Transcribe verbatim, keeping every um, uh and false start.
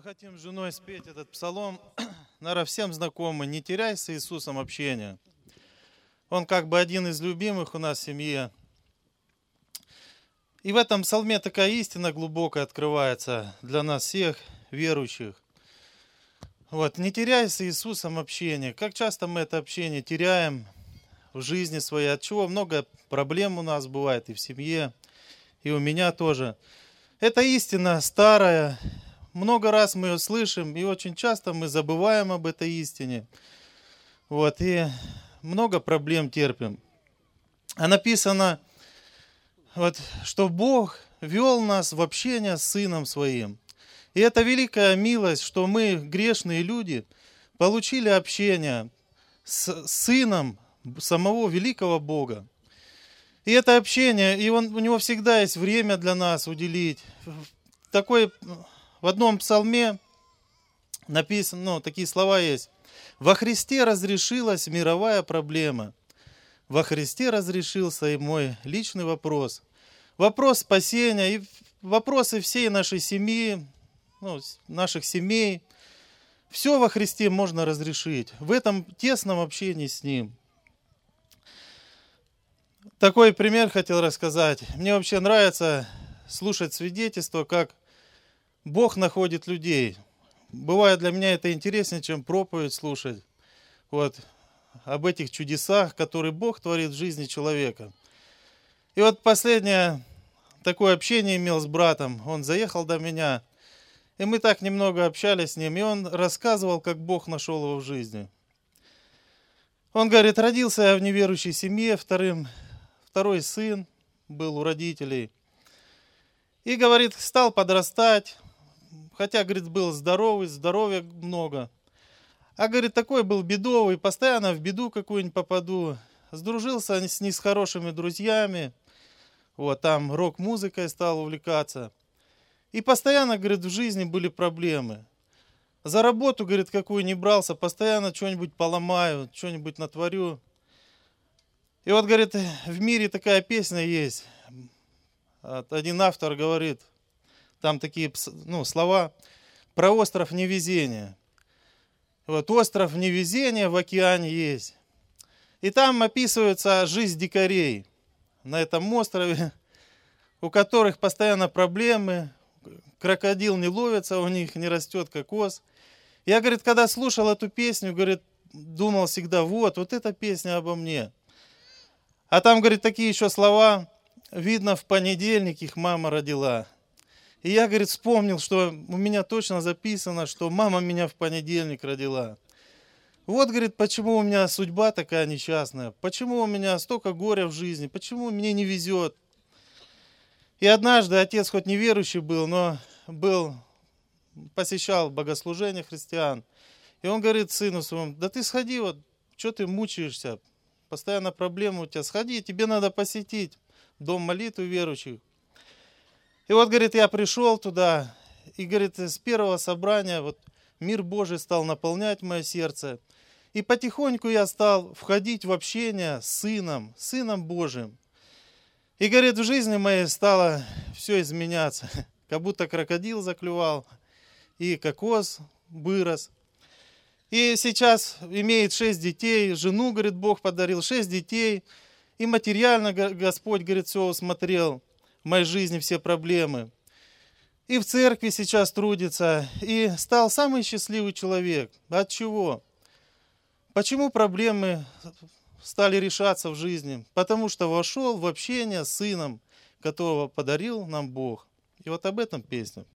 хотим с женой спеть этот псалом, наверное, всем знакомый. «Не теряй с Иисусом общение». Он как бы один из любимых у нас в семье. И в этом псалме такая истина глубокая открывается для нас всех верующих. Вот, не теряй с Иисусом общение. Как часто мы это общение теряем в жизни своей, от чего много проблем у нас бывает и в семье, и у меня тоже. Это истина старая, много раз мы ее слышим, и очень часто мы забываем об этой истине. Вот, и много проблем терпим. А написано, вот, что Бог вел нас в общение с Сыном Своим. И это великая милость, что мы, грешные люди, получили общение с Сыном самого великого Бога. И это общение, и он, у него всегда есть время для нас уделить. Такой, в одном псалме написано, ну, такие слова есть. «Во Христе разрешилась мировая проблема. Во Христе разрешился и мой личный вопрос». Вопрос спасения и вопросы всей нашей семьи, ну, наших семей. Все во Христе можно разрешить. В этом тесном общении с Ним. Такой пример хотел рассказать. Мне вообще нравится слушать свидетельства, как Бог находит людей. Бывает для меня это интереснее, чем проповедь слушать. Вот, об этих чудесах, которые Бог творит в жизни человека. И вот последнее такое общение имел с братом. Он заехал до меня, и мы так немного общались с ним, и он рассказывал, как Бог нашел его в жизни. Он говорит, родился я в неверующей семье, вторым, второй сын был у родителей. И, говорит, стал подрастать, хотя, говорит, был здоровый, здоровья много. А, говорит, такой был бедовый, постоянно в беду какую-нибудь попаду. Сдружился с не с хорошими друзьями, вот, там рок-музыкой стал увлекаться. И постоянно, говорит, в жизни были проблемы. За работу, говорит, какую не брался, постоянно что-нибудь поломаю, что-нибудь натворю. И вот, говорит, в мире такая песня есть. Один автор говорит, там такие, ну, слова про остров невезения. Вот остров невезения в океане есть. И там описывается жизнь дикарей на этом острове, у которых постоянно проблемы, крокодил не ловится, у них не растет кокос. Я, говорит, когда слушал эту песню, говорит, думал всегда, вот, вот эта песня обо мне. А там, говорит, такие еще слова, видно, в понедельник их мама родила. И я, говорит, вспомнил, что у меня точно записано, что мама меня в понедельник родила. Вот, говорит, почему у меня судьба такая несчастная, почему у меня столько горя в жизни, почему мне не везет. И однажды отец хоть неверующий был, но был, посещал богослужение христиан. И он говорит сыну своему, да ты сходи, вот, что ты мучаешься, постоянно проблемы у тебя, сходи, тебе надо посетить дом молитвы верующих. И вот, говорит, я пришел туда, и, говорит, с первого собрания вот мир Божий стал наполнять мое сердце. И потихоньку я стал входить в общение с Сыном, Сыном Божиим. И, говорит, в жизни моей стало все изменяться. Как будто крокодил заклювал, и кокос вырос. И сейчас имеет шесть детей, жену, говорит, Бог подарил, шесть детей. И материально Господь, говорит, все усмотрел. В моей жизни все проблемы. И в церкви сейчас трудится. И стал самый счастливый человек. От чего? Почему проблемы стали решаться в жизни? Потому что вошел в общение с Сыном, которого подарил нам Бог. И вот об этом песня.